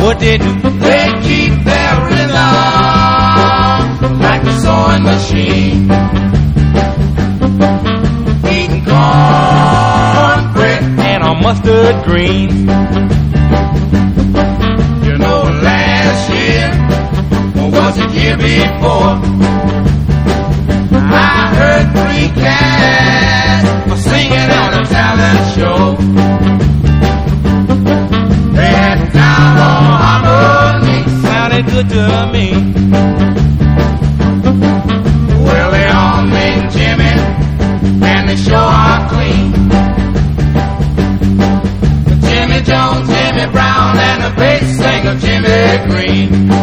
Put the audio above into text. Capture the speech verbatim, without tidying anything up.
What they do? They keep their rhythm like a sewing machine. Eating cornbread and a mustard green. You know, last year, or was it year before, I heard three cats singing on a talent show. They had down on harmony, sounded good to me. Well, they all named Jimmy, and they sure are clean. Jimmy Jones, Jimmy Brown, and the bass singer Jimmy Green.